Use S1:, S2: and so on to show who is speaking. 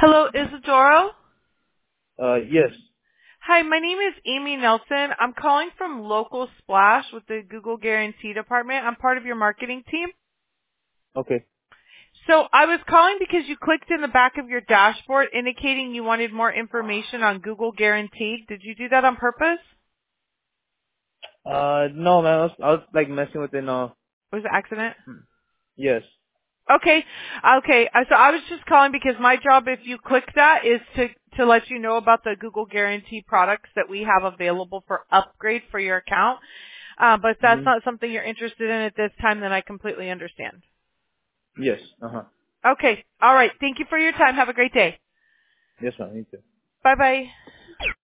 S1: Hello, Isidoro.
S2: Yes.
S1: Hi, my name is Amy Nelson. I'm calling from Local Splash with the Google Guarantee Department. I'm part of your marketing team.
S2: Okay.
S1: So I was calling because you clicked in the back of your dashboard indicating you wanted more information on Google Guaranteed. Did you do that on purpose?
S2: No, man. I was like messing with it.
S1: Or was it accident?
S2: Yes.
S1: Okay. Okay. So I was just calling because my job, if you click that, is to let you know about the Google Guarantee products that we have available for upgrade for your account. But if that's
S2: Hmm.
S1: not something you're interested in at this time, then I completely understand.
S2: Yes. Uh huh.
S1: Okay. All right. Thank you for your time. Have a great day.
S2: Yes, ma'am. Me too.
S1: Bye bye.